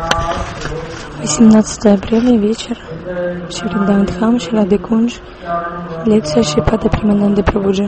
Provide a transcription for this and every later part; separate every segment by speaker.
Speaker 1: 18 апреля, вечер. Шри Вриндаван, Шри Кунж. Лекция Шрипада Премананды Прабхуджи.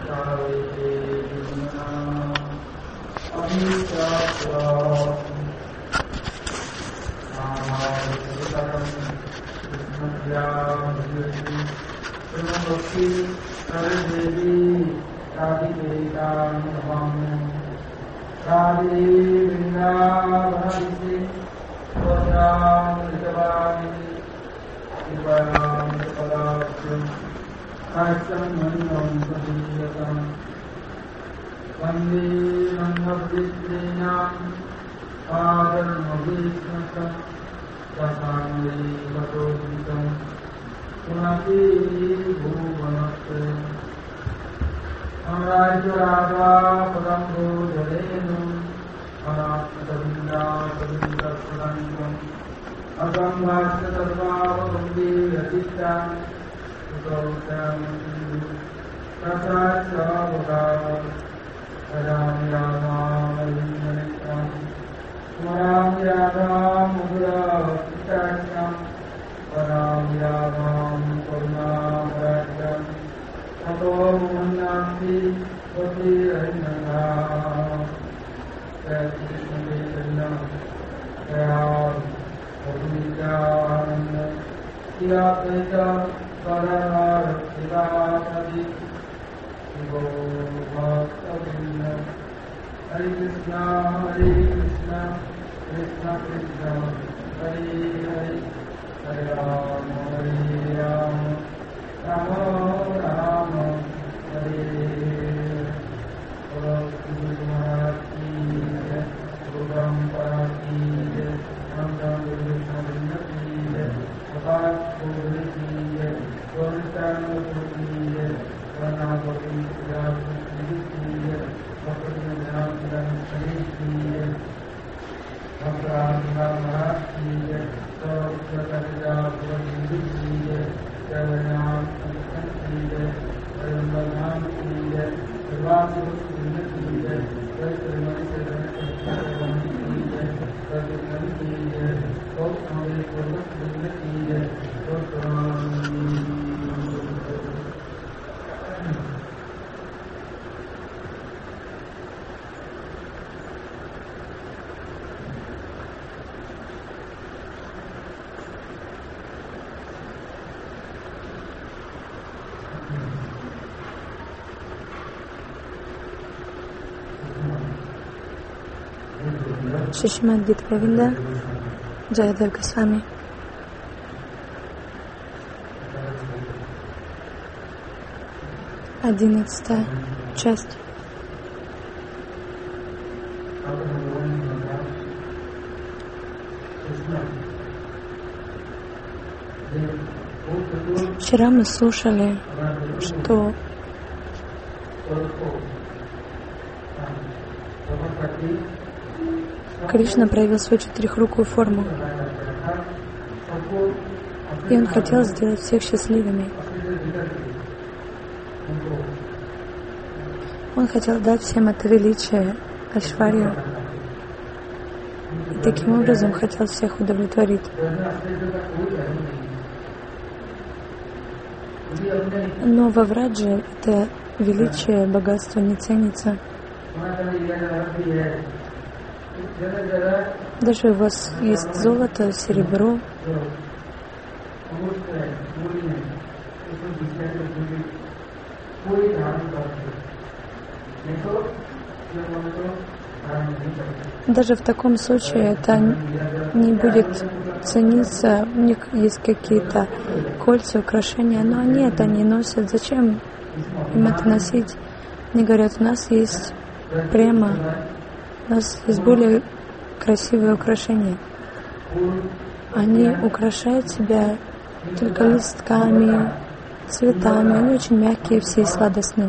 Speaker 1: Шримад Гита Говинда, Джаядев Госвами. Одиннадцатая часть. Вчера мы слушали, что Кришна проявил свою четырехрукую форму, и он хотел сделать всех счастливыми. Он хотел дать всем это величие, Айшварью, и таким образом хотел всех удовлетворить. Но во Врадже это величие, богатство не ценится. Даже у вас есть золото, серебро, даже в таком случае это не будет цениться. У них есть какие-то кольца, украшения, но они носят. Зачем им это носить? Они говорят, у нас есть према, у нас есть более красивые украшения. Они украшают себя только листками, цветами. Они очень мягкие, все и сладостные.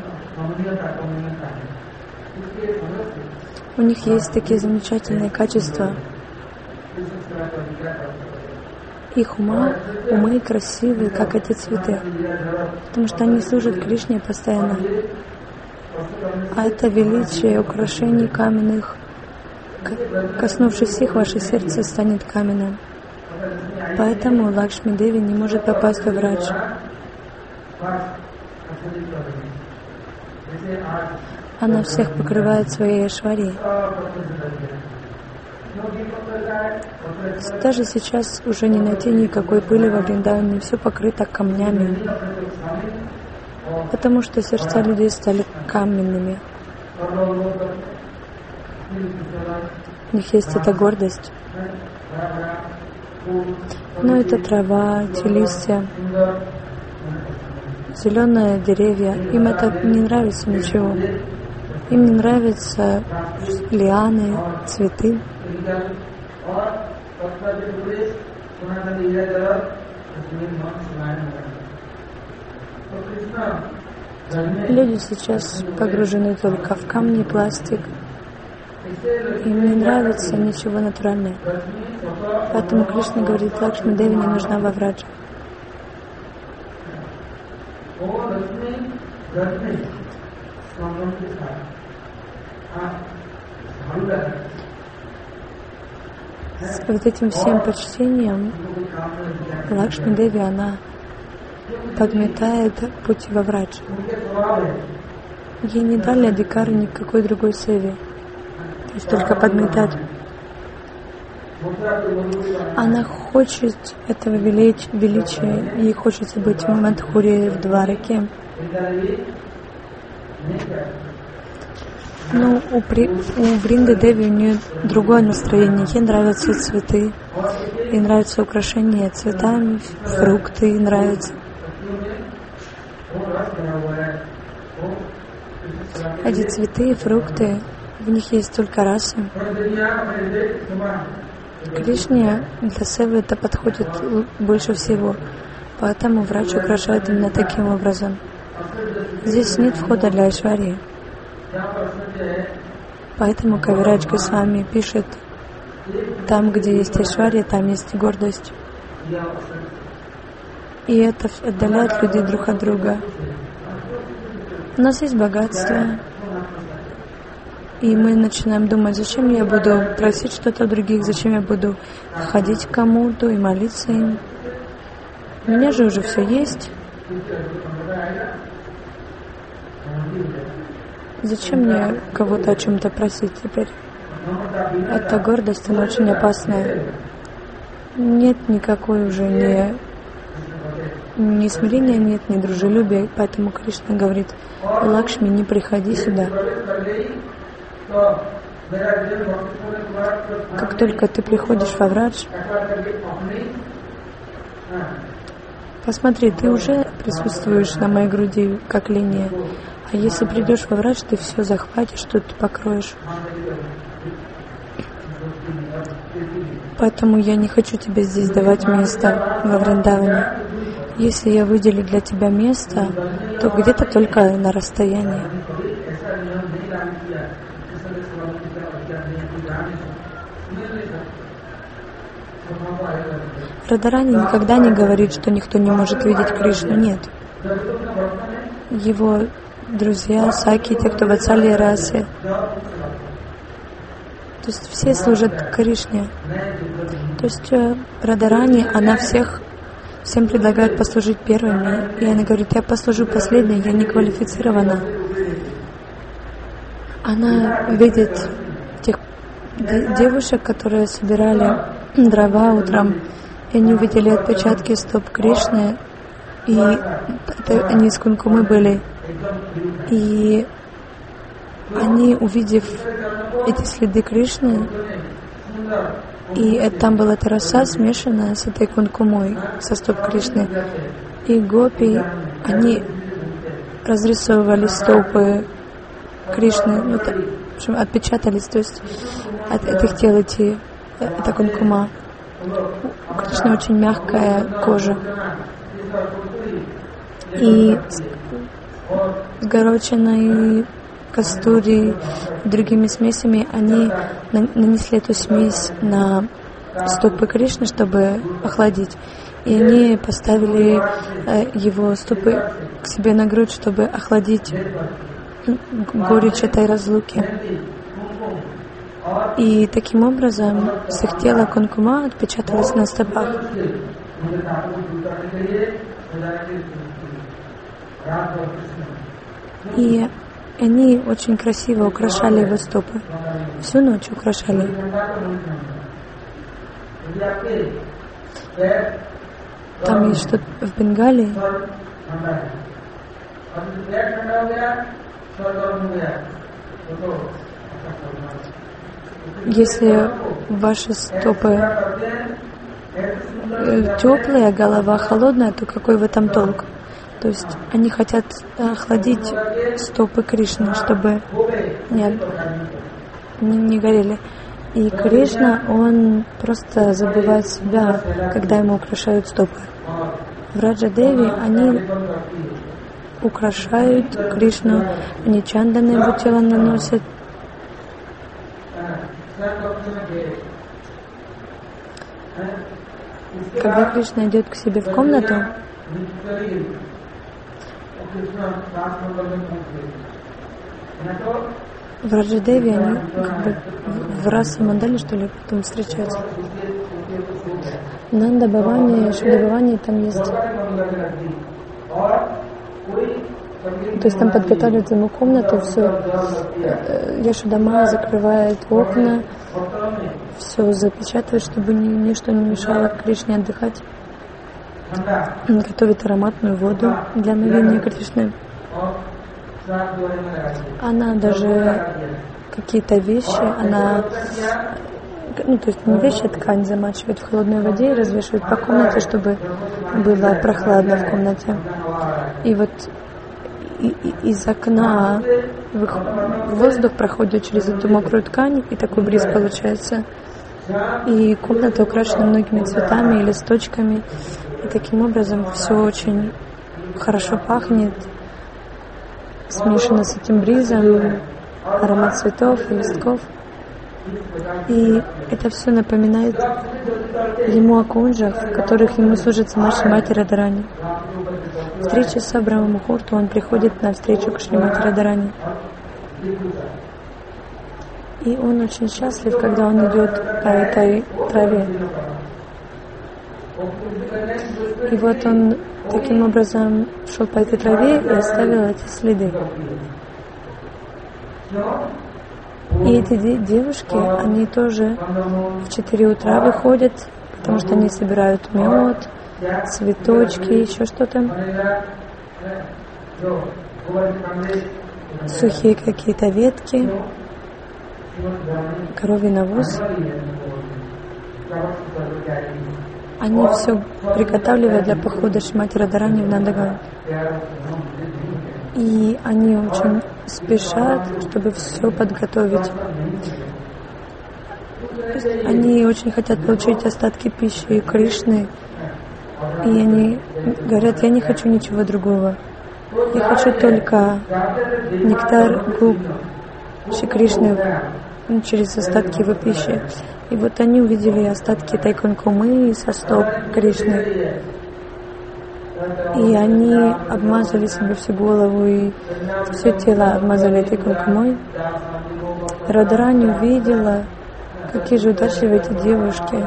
Speaker 1: У них есть такие замечательные качества. Их умы красивые, как эти цветы, потому что они служат Кришне постоянно. А это величие украшений каменных, коснувшись их, ваше сердце станет каменным. Поэтому Лакшми Деви не может попасть во врач. Она всех покрывает своей Айшварьей. Даже сейчас уже не найти никакой пыли во Вриндаване, все покрыто камнями, потому что сердца людей стали каменными. У них есть эта гордость. Но это трава, те листья, зеленые деревья. Им это не нравится ничего. Им не нравятся лианы, цветы. Люди сейчас погружены только в камни и пластик. Им не нравится ничего натуральное. Поэтому Кришна говорит, Лакшми Деви не нужна во враджа. С вот этим всем почтением Лакшми Деви, она подметает пути во враджа. Ей не дали адикары никакой другой севи. То есть только подметать. Она хочет этого величия, ей хочется быть в Мадхуре, в Двараке. Но у Вринды Деви у нее другое настроение. Ей нравятся цветы, ей нравятся украшения цветами, фрукты ей нравятся. Эти цветы и фрукты, в них есть только расы. Кришне для севы это подходит больше всего, поэтому врач украшает именно таким образом. Здесь нет входа для Айшварьи. Поэтому Кавирадж Госвами пишет, там, где есть Айшварья, там есть гордость. И это отдаляет людей друг от друга. У нас есть богатство, и мы начинаем думать, зачем я буду просить что-то у других, зачем я буду ходить к кому-то и молиться им. У меня же уже все есть. Зачем мне кого-то о чем-то просить теперь? Эта гордость, она очень опасная. Нет никакой уже ни смирения, нет, ни дружелюбия. Поэтому Кришна говорит, Лакшми, не приходи сюда. Как только ты приходишь во врадж, посмотри, ты уже присутствуешь на моей груди, как линия. А если придешь во врадж, ты все захватишь, тут покроешь. Поэтому я не хочу тебе здесь давать место во Вриндаване. Если я выделю для тебя место, то где-то только на расстоянии. Радарани никогда не говорит, что никто не может видеть Кришну. Нет. Его друзья, саки, те, кто в Ацалии расе, то есть все служат Кришне. То есть Радарани, она всем предлагает послужить первыми. И она говорит, я послужу последней, я не квалифицирована. Она видит тех девушек, которые собирали дрова утром, и они увидели отпечатки стоп Кришны, и они из кумкумы были. И они, увидев эти следы Кришны, и там была эта роса, смешанная с этой кункумой, со стоп Кришны, и гопи, они разрисовывали стопы Кришны, в общем, отпечатались, то есть от этих тел эта кункума. У Кришны очень мягкая кожа. И с горочиной, кастури, другими смесями они нанесли эту смесь на стопы Кришны, чтобы охладить. И они поставили его стопы к себе на грудь, чтобы охладить горечь этой разлуки. И таким образом с их тела кункума отпечаталась на стопах. И они очень красиво украшали его стопы. Всю ночь украшали. Там есть что-то в Бенгалии. Если ваши стопы теплые, а голова холодная, то какой в этом толк? То есть они хотят охладить стопы Кришны, чтобы не горели. И Кришна, он просто забывает себя, когда ему украшают стопы. В Раджа-деви они украшают Кришну, они чанданы его тело наносят. Когда Кришна идет к себе в комнату, в Раджа-деви они как бы в Раса Мандале, что ли, потом встречаются. В Нанда Бхавани, Шуда Бхавани там есть. То есть там подготавливают ему комнату, все. Яшода Майя закрывает окна, все запечатывает, чтобы ничто не мешало Кришне отдыхать. Он готовит ароматную воду для омовения Кришны. Она даже какие-то вещи, то есть не вещи, а ткань замачивает в холодной воде и развешивает по комнате, чтобы было прохладно в комнате. И вот из окна воздух проходит через эту мокрую ткань, и такой бриз получается. И комната украшена многими цветами и листочками. И таким образом все очень хорошо пахнет, смешано с этим бризом, аромат цветов и листков. И это все напоминает ему о кунджах, в которых ему служится наша Мати Радарани. В 3 часа Брахма Мухурту он приходит на встречу к Шримати Радарани. И он очень счастлив, когда он идет по этой траве. И вот он таким образом шел по этой траве и оставил эти следы. И эти девушки, они тоже в 4 утра выходят, потому что они собирают мед, цветочки, еще что-то, сухие какие-то ветки, коровий навоз. Они все приготавливают для похода Шримати Радарани в Нандаган. И они очень спешат, чтобы все подготовить. Они очень хотят получить остатки пищи Кришны. И они говорят: я не хочу ничего другого. Я хочу только нектар губ Шри Кришны через остатки его пищи. И вот они увидели остатки этой кункумы со стоп Кришны. И они обмазали себе всю голову и все тело обмазали этой кункумой. Радарани увидела, какие же удачливые эти девушки.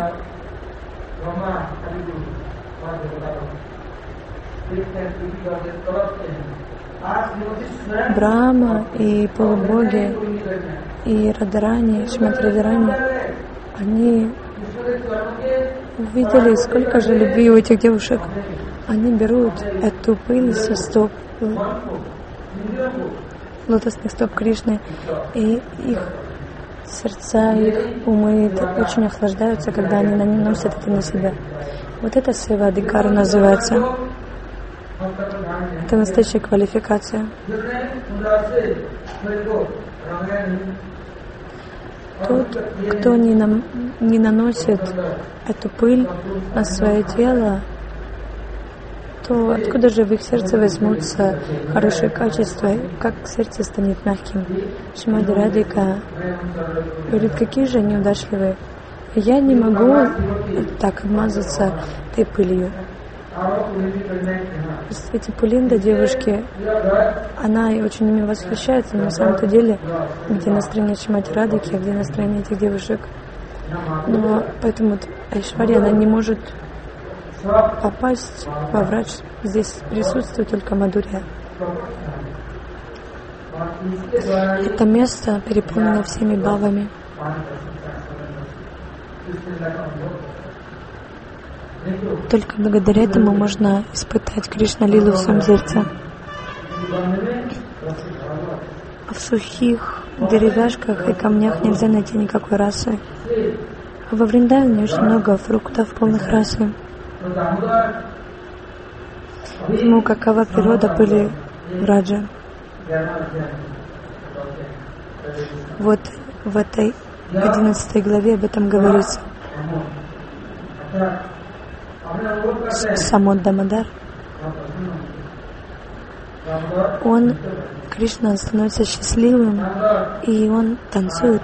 Speaker 1: Брахма и полубоги и Радарани, Шримати Радарани, они увидели, сколько же любви у этих девушек. Они берут эту пыль со стоп, лотосных стоп Кришны, и их сердца, их умы очень охлаждаются, когда они наносят это на себя. Вот это Сева Адхикара называется. Это настоящая квалификация. Тот, кто не наносит эту пыль на свое тело, то откуда же в их сердце возьмутся хорошие качества, как сердце станет мягким? Шримати Радхика говорит: какие же они удачливые. Я не могу так обмазаться этой пылью. Представьте, Пулинда, девушки, она и очень ими восхищается, но на самом-то деле, где настроение Шримати Радхики, где настроение этих девушек. Но поэтому Айшварья, она не может попасть во врач. Здесь присутствует только Мадурья. Это место переполнено всеми бхавами. Только благодаря этому можно испытать Кришна-лилу в своем сердце. В сухих деревяшках и камнях нельзя найти никакой расы. А во Вриндаване очень много фруктов, полных расы. Ему какова природа были Раджа. Вот в этой 11 главе об этом говорится. Самод Дамодар, Кришна становится счастливым, и он танцует.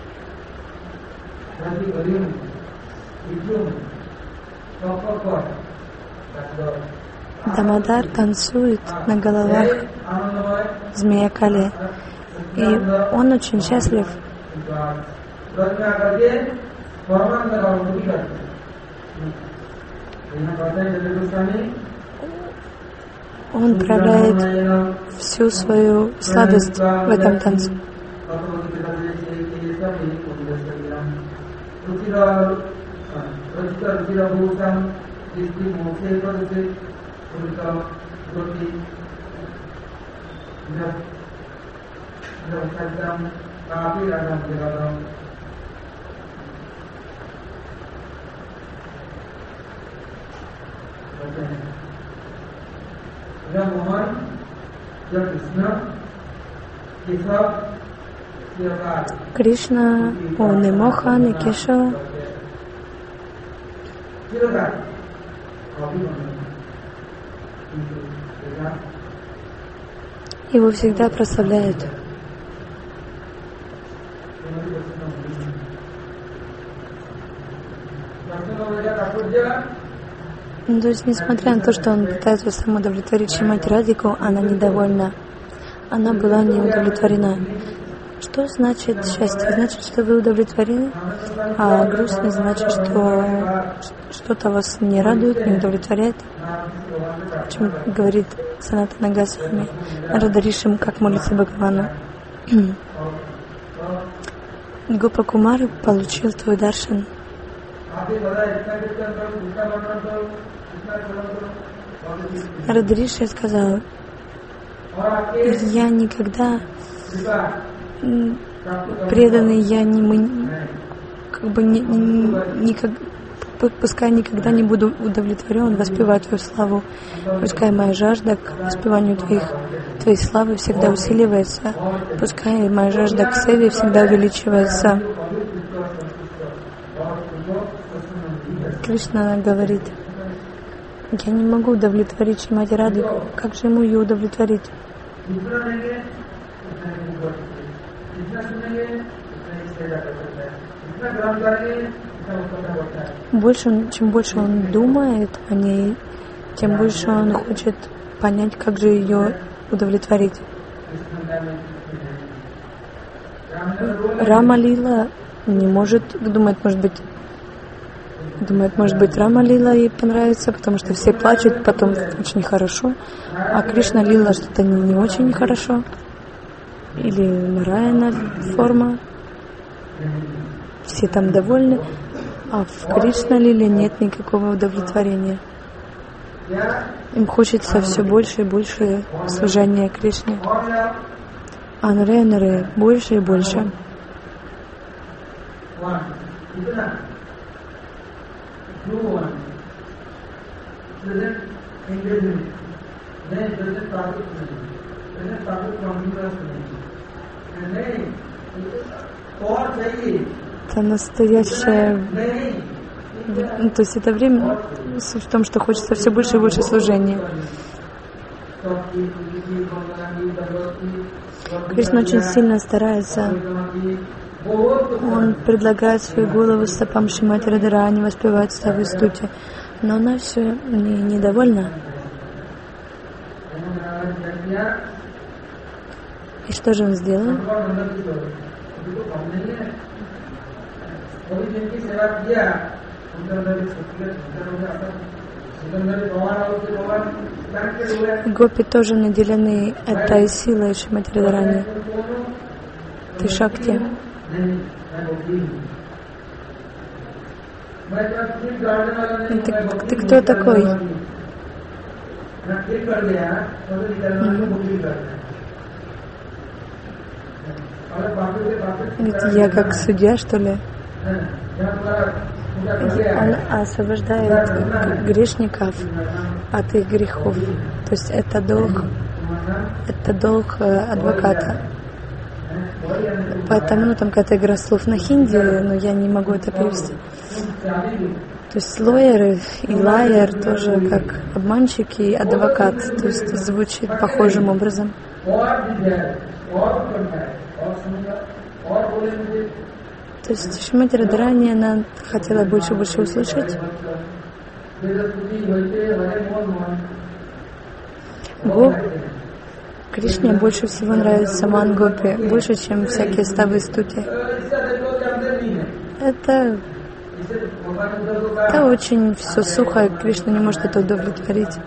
Speaker 1: Дамодар танцует на головах змея Кали, и он очень счастлив. Он проявляет всю свою сладость в этом танце. Кришна, он и Мохан, и Кешава. Его всегда прославляют. То есть, несмотря на то, что он пытается самоудовлетворить Шримати Радхику, она недовольна. Она была не удовлетворена. Что значит счастье? Значит, что вы удовлетворены, а грустно значит, что что-то вас не радует, не удовлетворяет. О чем говорит Санатана Госвами. Радаришим, как молится Бхагавану. Гопа Кумар получил твой даршан. Радариши сказал: я никогда преданный, я пускай никогда не буду удовлетворен воспевать Твою славу. Пускай моя жажда к воспеванию Твоей славы всегда усиливается. Пускай моя жажда к севе всегда увеличивается. Кришна говорит: я не могу удовлетворить Шримати Радхику. Как же ему ее удовлетворить? Чем больше он думает о ней, тем больше он хочет понять, как же ее удовлетворить. Рама Лила не может думать, может быть, Рама Лила ей понравится, потому что все плачут, потом очень хорошо, а Кришна Лила что-то не очень хорошо, или Нараяна форма, все там довольны, а в Кришна Лиле нет никакого удовлетворения. Им хочется все больше и больше служения Кришне, а Нараяна больше и больше. Это настоящее, то есть это время, суть в том, что хочется все больше и больше служения. Кришна очень сильно старается. Он предлагает свою голову стопам Шримати Радхарани, воспевает славу и стути. Но она все недовольна. И что же он сделал? Гопи тоже наделены этой силой Шримати Радхарани. Ты Шакти. Ты кто такой? Я как судья, что ли? Он освобождает грешников от их грехов. То есть это долг адвоката. Поэтому там какая-то игра слов на хинди, но я не могу это перевести. То есть лоер и лайер тоже как обманщик и адвокат. То есть звучит похожим образом. То есть Шримати Радхарани, она хотела больше услышать. Кришне больше всего нравится Ман Гопи, больше, чем всякие ставы и стути. Это очень все сухо, и Кришна не может это удовлетворить.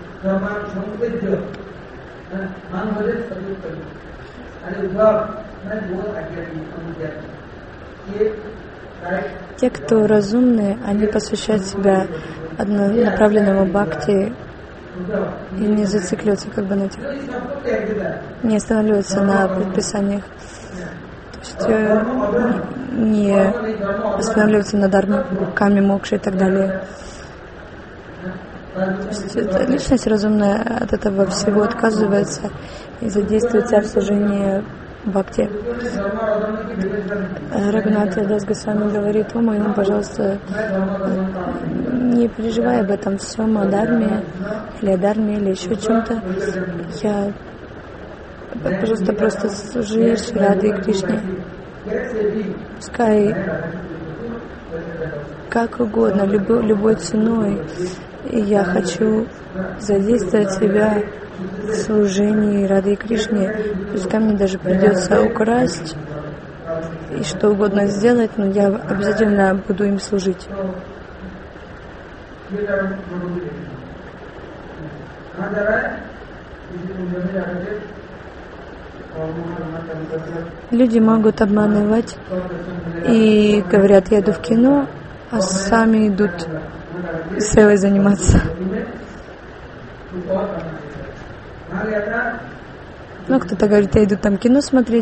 Speaker 1: Те, кто разумные, они посвящают себя однонаправленному бхакти и не зацикливаются как бы на этих, не останавливаются на предписаниях. То есть не останавливаются на дхарме, каме, мокше и так далее. То есть личность разумная от этого всего отказывается и задействует себя в служении бхакти. Рагунат Дас Госвами говорит: о мой ум, пожалуйста, не переживай об этом всем, о дхарме или еще чем-то. Пожалуйста, просто служи Шри Радhe и Кришне. Пускай как угодно, любой ценой. И я хочу задействовать себя в служении Радhe и Кришне. Пускай мне даже придется украсть и что угодно сделать, но я обязательно буду им служить. Люди могут обманывать и говорят: я иду в кино, а сами идут севой заниматься. Ну, кто-то говорит: я иду там кино смотреть,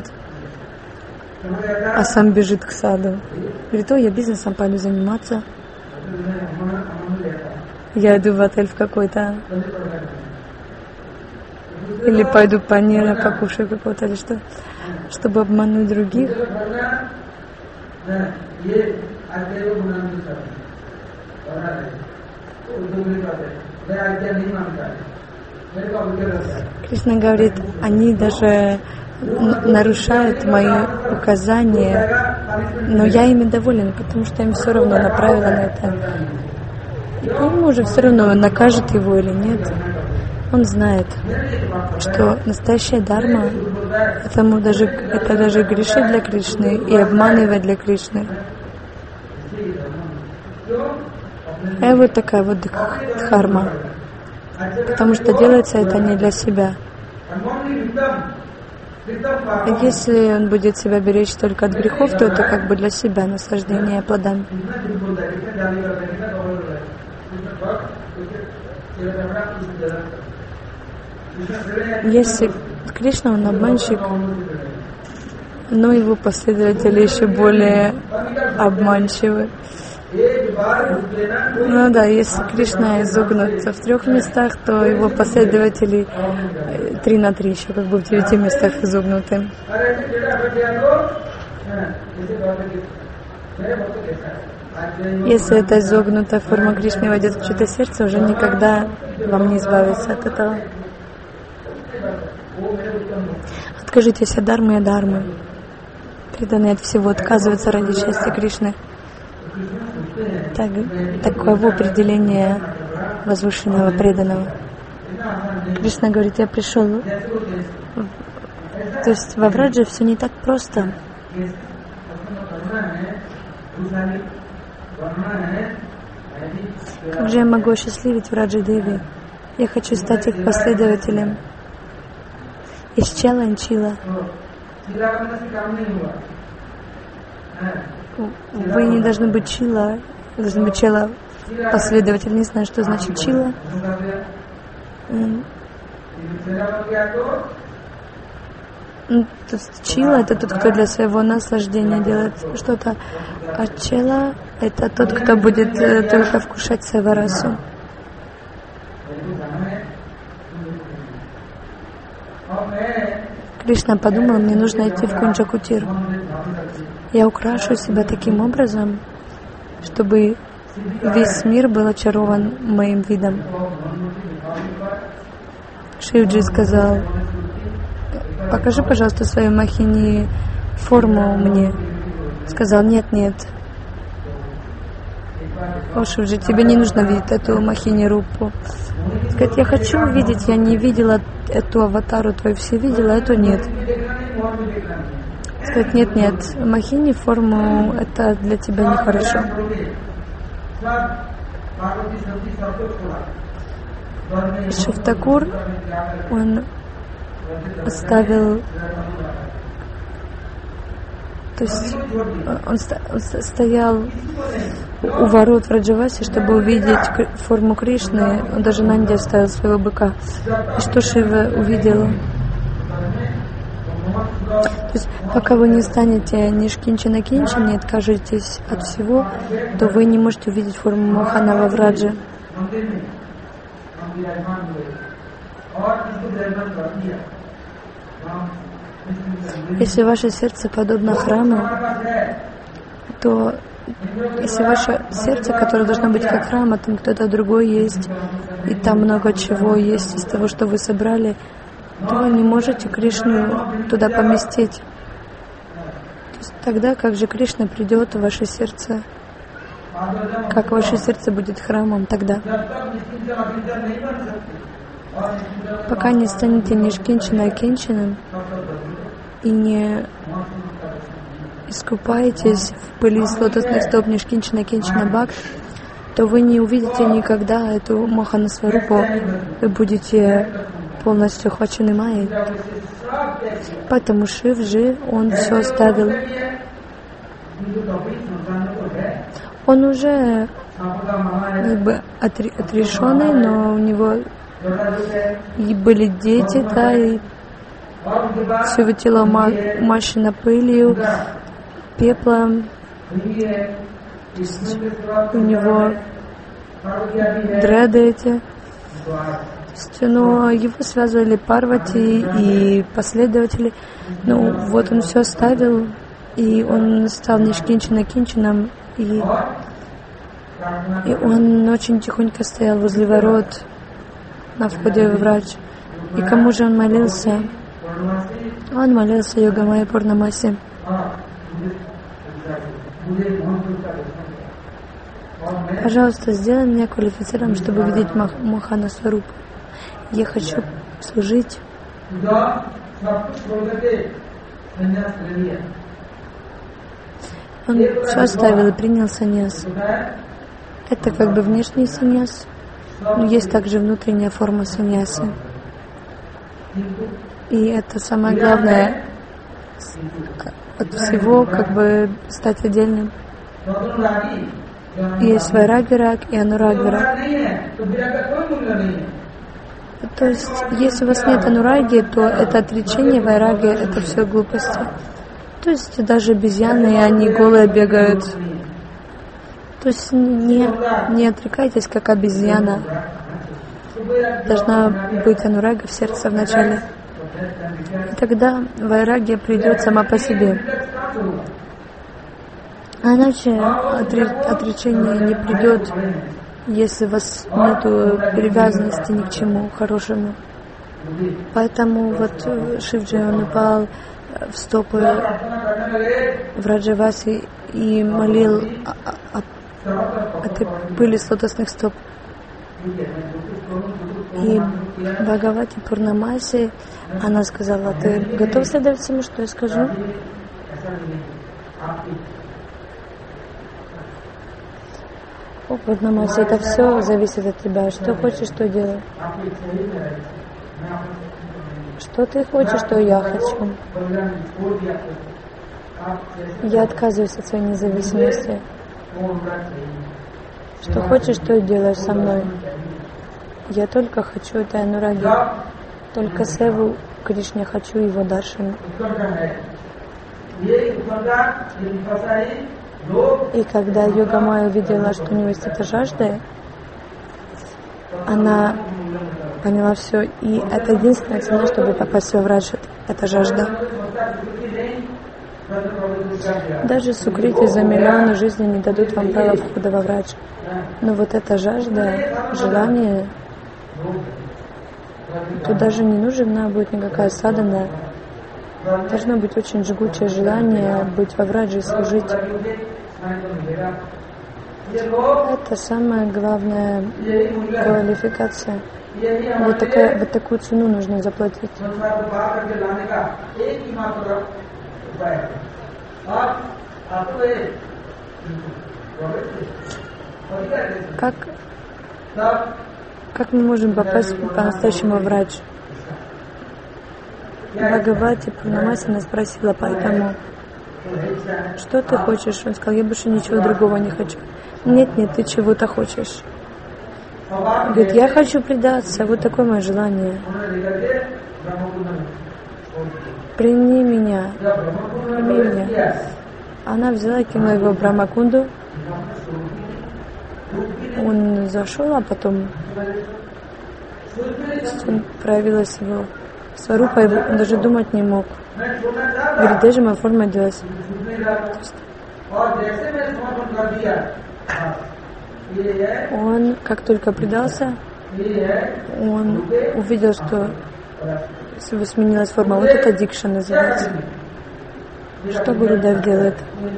Speaker 1: а сам бежит к саду. Говорит: о, я бизнесом пойду заниматься. Я иду в отель в какой-то. Или пойду панира покушаю какого-то, или что, чтобы обмануть других. Кришна говорит: они даже нарушают мои указания, но я ими доволен, потому что им все равно направила на это. Ему уже все равно, накажет его или нет. Он знает, что настоящая дхарма — это даже грешить для Кришны и обманывать для Кришны. И вот такая вот дхарма. Потому что делается это не для себя. И если он будет себя беречь только от грехов, то это как бы для себя наслаждение плодами. Если Кришна, он обманщик, но его последователи еще более обманчивы. Ну да, если Кришна изогнут в 3 местах, то его последователи 3 на 3 еще как бы в 9 местах изогнуты. Если эта изогнутая форма Кришны войдет в чье-то сердце, уже никогда вам не избавиться от этого. Откажитесь от дхармы и адхармы. Преданные от всего отказываются ради счастья Кришны. Таково определение возвышенного преданного. Кришна говорит, я пришел. То есть во Врадже все не так просто. Как же я могу осчастливить Враджи Деви? Я хочу стать их последователем. Из чела инчила. Вы не должны быть чила, должны быть чела последователь. Не знаю, что значит чила. Чила — это тот, кто для своего наслаждения делает что-то, а чела — это тот, кто будет только вкушать саварасу. Кришна подумал, мне нужно идти в Кунджа-Кутир. Я украшу себя таким образом, чтобы весь мир был очарован моим видом. Шивджи сказал, покажи, пожалуйста, свою махини форму мне. Сказал, нет. О, Шивджи, тебе не нужно видеть эту махини рупу. Сказать, я хочу увидеть, я не видела эту аватару твою, все видела, эту нет. Сказать, нет, махини форму, это для тебя нехорошо. Шив Такур, он оставил, то есть он стоял у ворот Враджаваси, чтобы увидеть форму Кришны. Он даже на нде оставил своего быка. И что Шива увидел? То есть, пока вы не станете нишкинчана-кинча, не откажетесь от всего, то вы не можете увидеть форму Мохана во Врадже. Если ваше сердце подобно храму, то если ваше сердце, которое должно быть как храм, а там кто-то другой есть, и там много чего есть из того, что вы собрали, то вы не можете Кришну туда поместить. То есть тогда, как же Кришна придет в ваше сердце, как ваше сердце будет храмом тогда? Пока не станете нишкинчана-кинчаном и не искупаетесь в пыли с лотосных стоп нишкинчана-кинчана бхакт, то вы не увидите никогда эту Мохана Сварупу. Вы будете полностью охвачены майей. Поэтому Шивджи, он все оставил. Он уже как бы отрешенный, но у него и были дети, да, и все его тело умащено пылью, пеплом. У него дреды эти. Но его связывали Парвати и последователи. Ну, вот он все оставил, и он стал нишкинчана-кинчаном, и он очень тихонько стоял возле ворот на входе в Врадж. И кому же он молился? Он молился Йогамайе Пурнамасе. Пожалуйста, сделай меня квалифицированным, чтобы видеть Мохана Сварупу. Я хочу служить. Он все оставил и принял саньяс. Это как бы внешний саньяс, но есть также внутренняя форма саньяса. И это самое главное от всего, как бы стать отдельным. Есть вайраги-раг и анураги-раг. То есть, если у вас нет анураги, то это отречение, вайраги, это все глупости. То есть, даже обезьяны, они голые бегают. То есть, не отрекайтесь, как обезьяна. Должна быть анурага в сердце вначале. И тогда вайрагия придет сама по себе. А иначе отречение не придет, если у вас нет привязанности ни к чему хорошему. Поэтому вот Шивджи, он упал в стопы Враджаваси и молил от пыли с лотосных стоп. И Бхагавати Пурнамаси, она сказала: ты готов следовать всему, что я скажу? О, Пурнамаси, это все зависит от тебя. Что хочешь, то делай. Что ты хочешь, что я хочу. Я отказываюсь от своей независимости. Что хочешь, то и делаешь со мной. Я только хочу этой анураги. Только севу Кришне хочу, его даршана. И когда Йога-майя увидела, что у него есть эта жажда, она поняла все. И это единственная цена, чтобы попасть во врач, это жажда. Даже сукрити за миллионы жизней не дадут вам права входа во врач. Но вот эта жажда, желание, тут даже не нужна будет никакая садхана. Должно быть очень жгучее желание быть во враджи и служить. Это самая главная квалификация. Вот такую цену нужно заплатить. Как мы можем попасть по-настоящему в врач? Бхагавати Пурнамаси спросила поэтому: что ты хочешь? Он сказал: я больше ничего другого не хочу. Нет, ты чего-то хочешь. Говорит: я хочу предаться, вот такое мое желание. Прими меня. Она взяла и кинула его в Брамакунду. Он зашел, а потом проявилась его сварупа, он даже думать не мог. Говорит: даже моя форма делась. Он, как только предался, он увидел, что сменилась форма. Вот это дикша называется. Что Гурудев делает?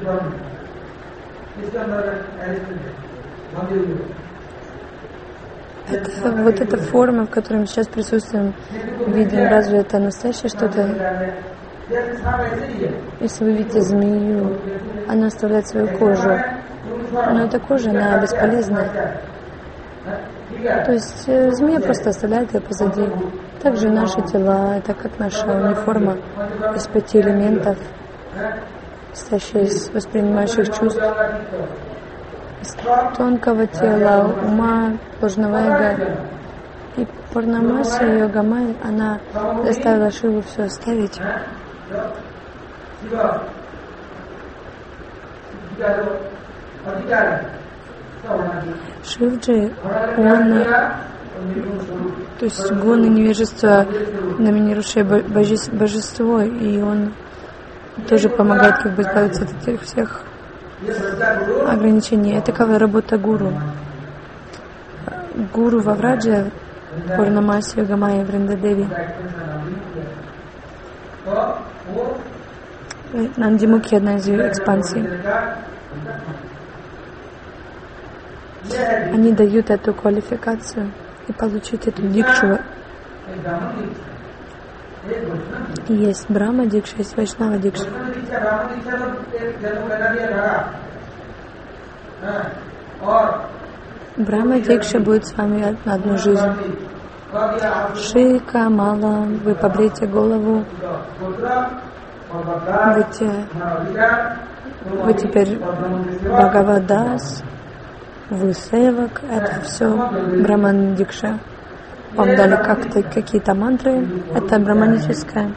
Speaker 1: Вот эта форма, в которой мы сейчас присутствуем, видим, разве это настоящее что-то? Если вы видите змею, она оставляет свою кожу, но эта кожа, она бесполезна. То есть змея просто оставляет ее позади. Также наши тела, это как наша униформа из 5 элементов, состоящая из воспринимающих чувств, из тонкого тела, ума, ложного эго. И Пурнамаси, Йога-майя, она заставила Шиву все оставить. Шивджи, он, то есть гуны невежества, номинирующее божество, и он тоже помогает как бы избавиться от этих всех ограничений. Это какая работа гуру. Гуру во Врадже, Пурнамаси, Йога-майя, Вриндадеви. Нандимукхи — одна из ее экспансий. Они дают эту квалификацию и получить эту дикшу. И есть Брахма дикша, есть Вайшнава дикша. Брахма дикша будет с вами на одну жизнь. Шика, мала, вы побрейте голову. Вы теперь Бхагавадас, вы севак, это все Браман дикша. Вам дали как-то какие-то мантры, это браманическая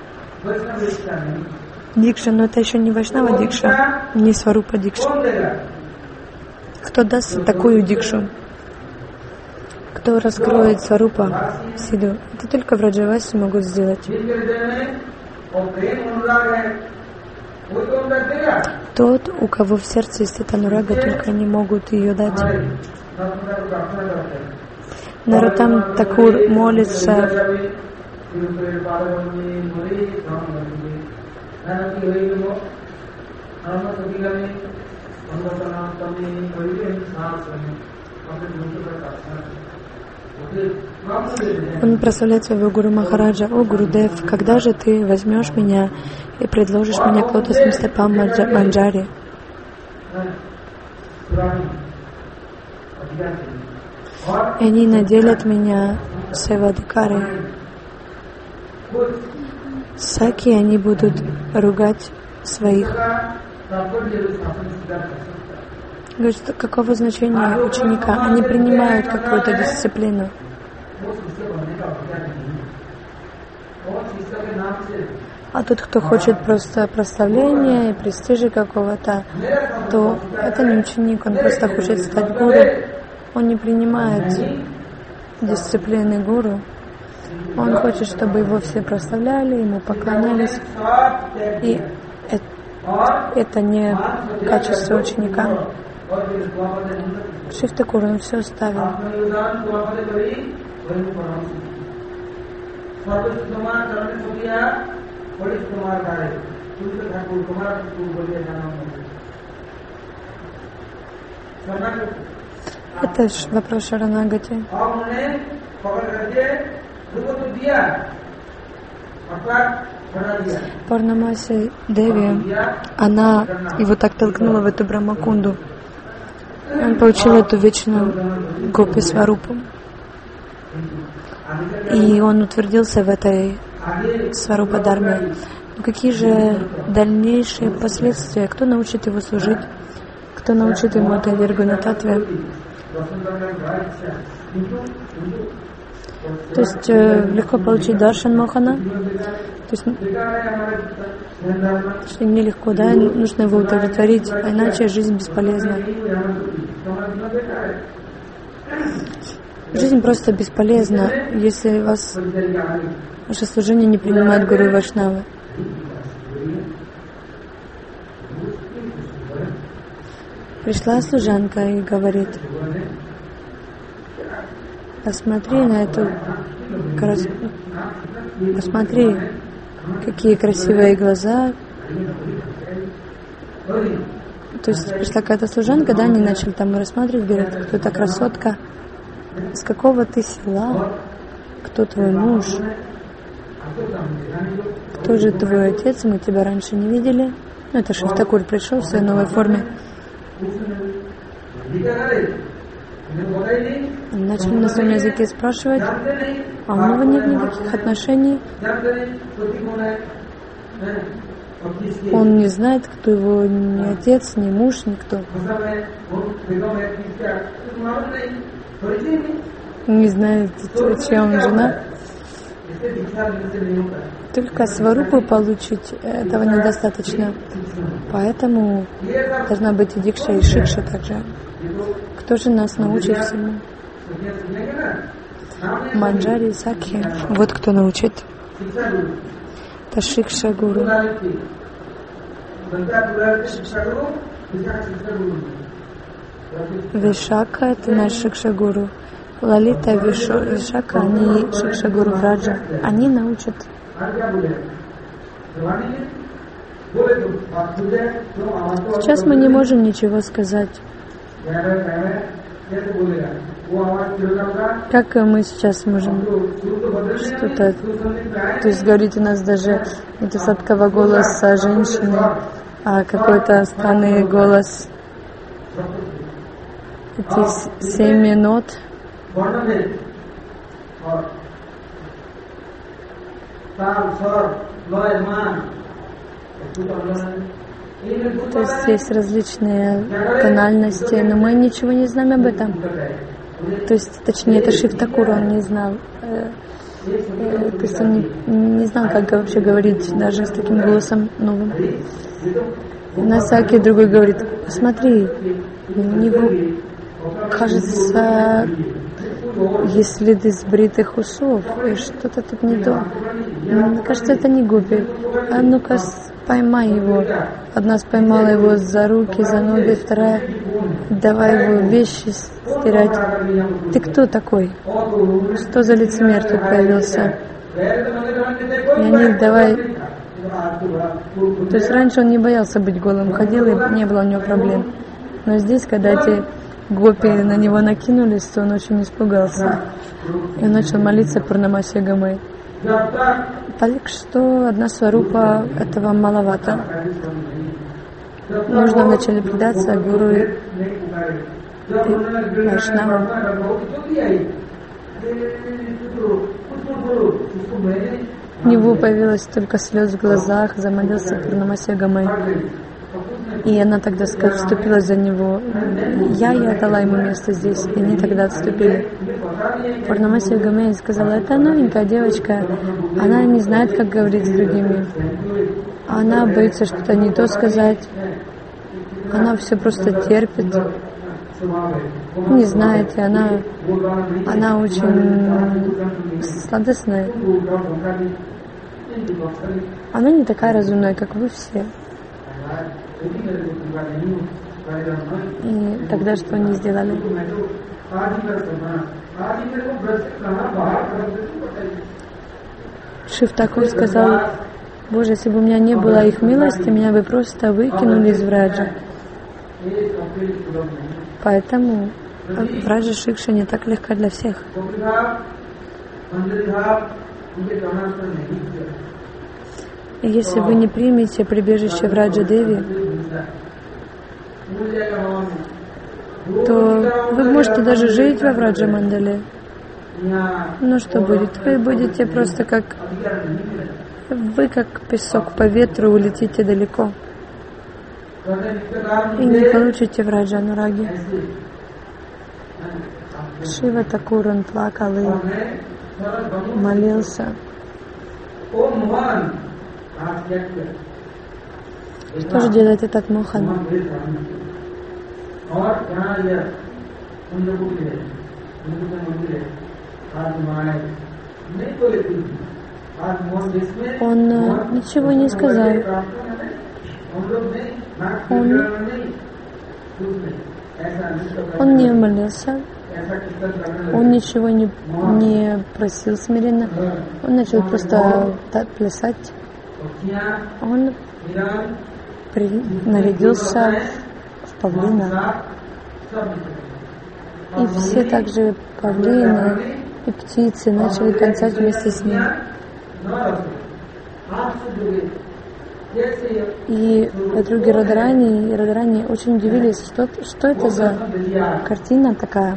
Speaker 1: дикша, но это еще не Вайшнава дикша, не Сварупа дикша. Кто даст такую дикшу? Кто раскроет Сварупа Сиду? Это только Враджаваси могут сделать. Тот, у кого в сердце есть эта анурага, только они могут ее дать. Нароттам Такур молится: Он прославляет своего Гуру Махараджа: «О Гурудев, когда же ты возьмешь меня и предложишь меня к лотосным стопам Манджари?» И они наделят меня севадикарой. Саки, они будут ругать своих. Говорит, что каково значение ученика? Они принимают какую-то дисциплину. А тот, кто хочет просто прославления и престижа какого-то, то это не ученик, он просто хочет стать гуру. Он не принимает дисциплины гуру. Он хочет, чтобы его все прославляли, ему поклонялись. И это не качество ученика. Шив Такур, он все оставил. Это вопрос Шаранагати. Пурнамаси Деви, она его так толкнула в эту Брахмакунду. Он получил эту вечную Гопи Сварупу. И он утвердился в этой Сварупа Дharме. Но какие же дальнейшие последствия? Кто научит его служить? Кто научит ему этой Ниргуна-татве? То есть легко получить даршан Мохана. То есть нелегко, да? Нужно его удовлетворить, а иначе жизнь бесполезна. Жизнь просто бесполезна, если ваше служение не принимает Гуру и Вайшнавы. Пришла служанка и говорит: посмотри на эту посмотри, какие красивые глаза. То есть пришла какая-то служанка, да, они начали там рассматривать, говорят: кто-то красотка, с какого ты села, кто твой муж, кто же твой отец, мы тебя раньше не видели. Ну, это Шив Такур пришел в своей новой форме. Начали на своем языке спрашивать, а у него нет никаких отношений. Он не знает, кто его ни отец, ни муж, никто. Не знает, чья он жена. Только сварупу получить этого недостаточно. Поэтому должна быть и дикша, и шикша также. Кто же нас научит всему? Манджари и Сакхи. Вот кто научит. Это Шикша Гуру. Вишака — это наш Шикша Гуру. Лалита, Вишака, они Шикша Гуру Враджа. Они научат. Сейчас мы не можем ничего сказать. Как мы сейчас можем что-то, то есть говорить, у нас даже это сладкого голоса женщины, а какой-то странный голос, эти 7 нот. То есть есть различные тональности, но мы ничего не знаем об этом. То есть, точнее, это Шив Такур, он не знал. То есть он не знал, как вообще говорить даже с таким голосом новым. На Саке другой говорит: посмотри, у него, кажется, есть следы сбритых усов, и что-то тут не то. Мне кажется, это не Гопи. А ну-ка, поймай его. Одна поймала его за руки, за ноги, вторая: давай его вещи стирать. Ты кто такой? Что за лицемер тут появился? И они: давай. То есть раньше он не боялся быть голым, ходил, и не было у него проблем. Но здесь, когда эти гопи на него накинулись, то он очень испугался. И он начал молиться Пурнамаси Гамай. Так что одна сварупа этого маловато. Нужно вначале предаться гуру и вайшнавам. У него появилось только слез в глазах, замолился Пурнамаси Гамай. И она тогда вступилась за него. Я дала ему место здесь, и они тогда отступили. Пурнамаси Гамай сказала: это новенькая девочка, она не знает, как говорить с другими. Она боится что-то не то сказать. Она все просто терпит. Не знает, и она очень сладостная. Она не такая разумная, как вы все. И тогда что они сделали? Шив Такур сказал: Боже, если бы у меня не было их милости, меня бы просто выкинули из Враджа. Поэтому Враджа Шикша не так легка для всех. И если вы не примете прибежище Враджа Деви, то вы можете даже жить во Враджа Мандале. Но что будет? Вы будете просто как песок по ветру, улетите далеко. И не получите Враджа Анураги. Шива Такур, он плакал и молился. Что же делает этот Мохан? Он ничего не сказал. Он не молился. Он ничего не просил смиренно. Он начал просто плясать. Он нарядился в павлина. И все также павлины и птицы начали танцевать вместе с ним. И подруги Радарани очень удивились, что это за картина такая.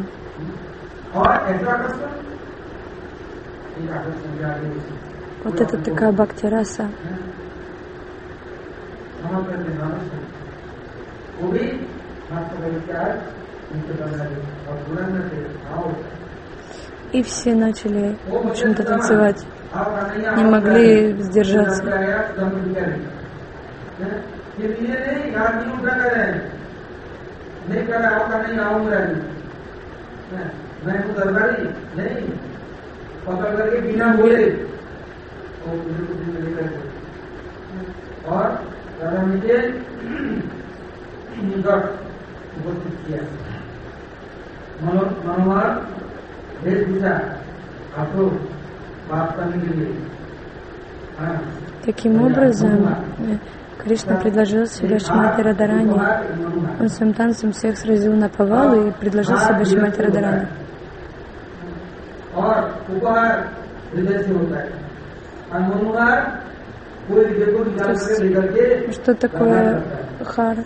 Speaker 1: Вот это такая бхакти-раса. И все начали, в общем-то, танцевать. Не могли сдержаться. Таким образом, Кришна предложил себя Шримати Радарани. Он своим танцем всех сразил на повал и предложил себя Шримати Радарани. Что такое хар?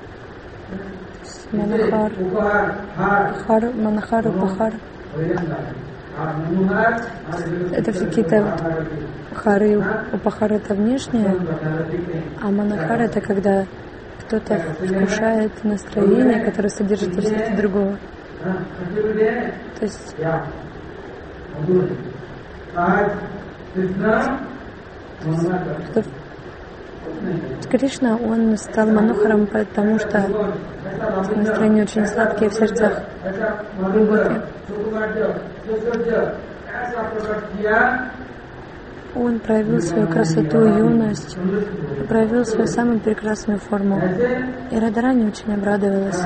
Speaker 1: Манахар. Хар, манахар, упахар. Это какие-то хары, упахар это внешнее, а манахар это когда кто-то вкушает настроение, которое содержится в сердце другого. То есть Кришна, он стал манохаром, потому что настроения очень сладкие в сердцах Гопи. Он проявил свою красоту и юность, проявил свою самую прекрасную форму. И Радарани очень обрадовалась.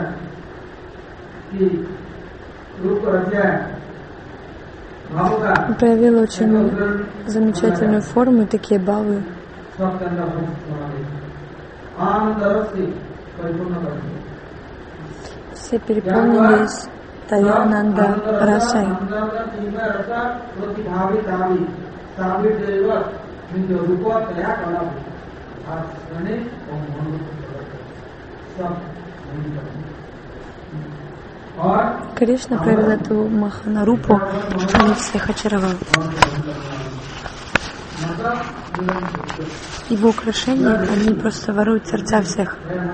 Speaker 1: Он проявил очень замечательную форму и такие бавы. Все переполнились Таянанда расой. Кришна провел эту Маханарупу, он всех очаровал. Его украшения, они просто воруют сердца всех.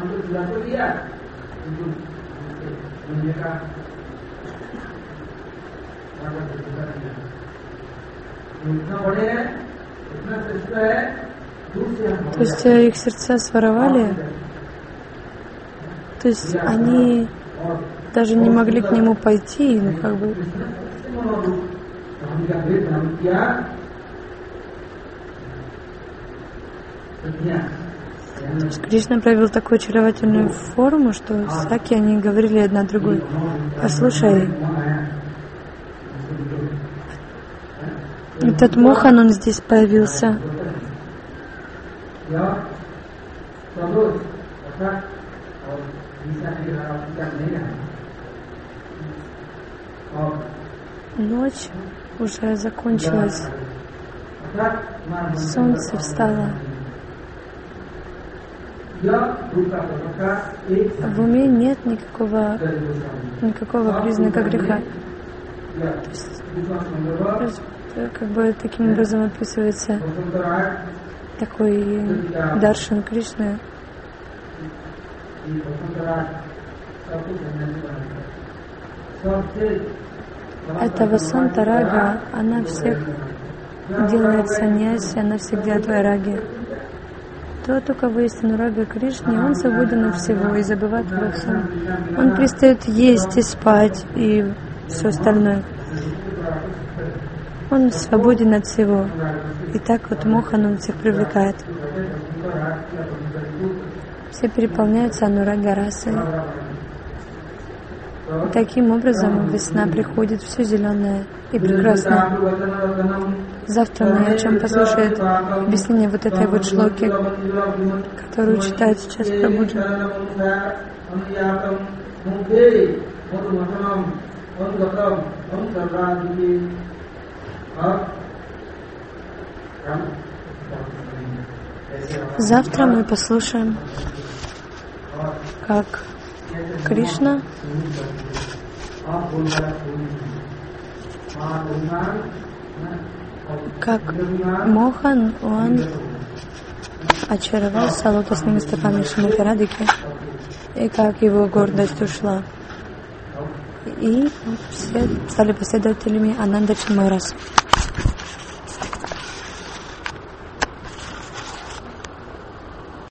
Speaker 1: То есть их сердца своровали, то есть они даже не могли к нему пойти, ну как бы. То есть Кришна проявил такую очаровательную форму, что саки, они говорили одна другой: послушай, этот Мохан, он здесь появился. Ночь уже закончилась, солнце встало. В уме нет никакого признака греха. То есть, как бы таким образом описывается такой даршан Кришны. Эта Васанта Рага, она всех делает саньяси, она всех делает вайраги. Тот, у кого есть анурага Кришне, он свободен от всего и забывает обо всем. Он перестает есть и спать и все остальное. Он свободен от всего. И так вот Мохан, он всех привлекает. Все переполняются анурага расой. Таким образом весна приходит, все зеленое и прекрасное. Завтра мы о чем послушает объяснение вот этой вот шлоки, которую читает сейчас Прабхуджи. Завтра мы послушаем, как Кришна как Мохан, он очаровался лотосными стопами Шримати Радхики, и как его гордость ушла. И все стали последователями Ананда Чимараса.